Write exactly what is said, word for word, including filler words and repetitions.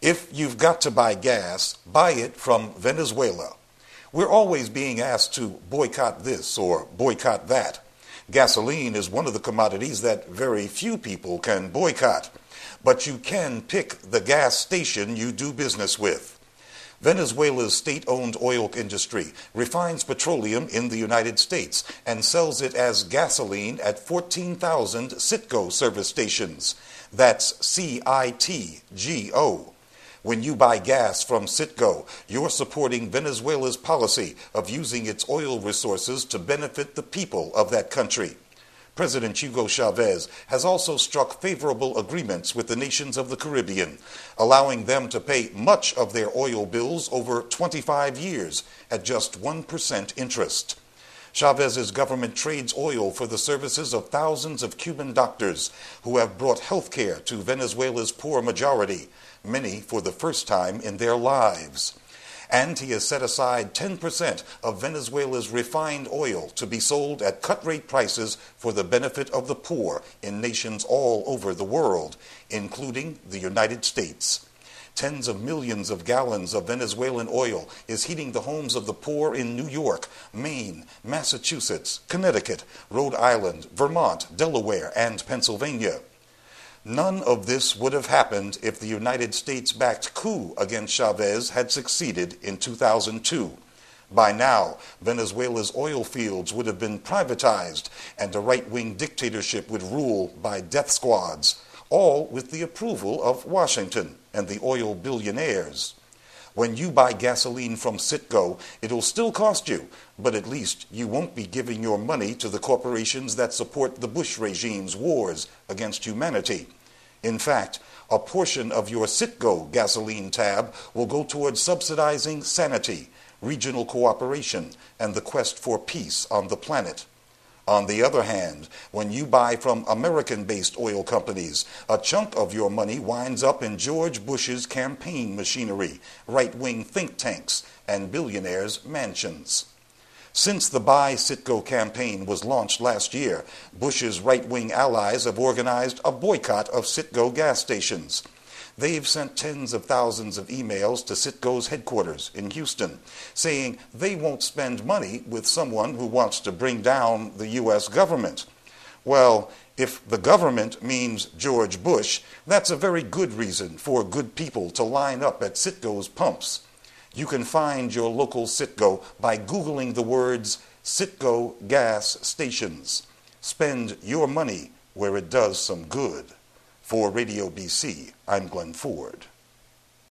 If you've got to buy gas, buy it from Venezuela. We're always being asked to boycott this or boycott that. Gasoline is one of the commodities that very few people can boycott, but you can pick the gas station you do business with. Venezuela's state-owned oil industry refines petroleum in the United States and sells it as gasoline at fourteen thousand Citgo service stations. That's C I T G O. When you buy gas from Citgo, you're supporting Venezuela's policy of using its oil resources to benefit the people of that country. President Hugo Chavez has also struck favorable agreements with the nations of the Caribbean, allowing them to pay much of their oil bills over twenty-five years at just one percent interest. Chavez's government trades oil for the services of thousands of Cuban doctors who have brought health care to Venezuela's poor majority, many for the first time in their lives. And he has set aside ten percent of Venezuela's refined oil to be sold at cut-rate prices for the benefit of the poor in nations all over the world, including the United States. Tens of millions of gallons of Venezuelan oil is heating the homes of the poor in New York, Maine, Massachusetts, Connecticut, Rhode Island, Vermont, Delaware, and Pennsylvania. None of this would have happened if the United States-backed coup against Chavez had succeeded in two thousand two. By now, Venezuela's oil fields would have been privatized and a right-wing dictatorship would rule by death squads, all with the approval of Washington and the oil billionaires. When you buy gasoline from Citgo, it'll still cost you, but at least you won't be giving your money to the corporations that support the Bush regime's wars against humanity. In fact, a portion of your Citgo gasoline tab will go towards subsidizing sanity, regional cooperation, and the quest for peace on the planet. On the other hand, when you buy from American-based oil companies, a chunk of your money winds up in George Bush's campaign machinery, right-wing think tanks, and billionaires' mansions. Since the Buy Citgo campaign was launched last year, Bush's right-wing allies have organized a boycott of Citgo gas stations. They've sent tens of thousands of emails to Citgo's headquarters in Houston, saying they won't spend money with someone who wants to bring down the U S government. Well, if the government means George Bush, that's a very good reason for good people to line up at Citgo's pumps. You can find your local Citgo by Googling the words Citgo gas stations. Spend your money where it does some good. For Radio B C, I'm Glenn Ford.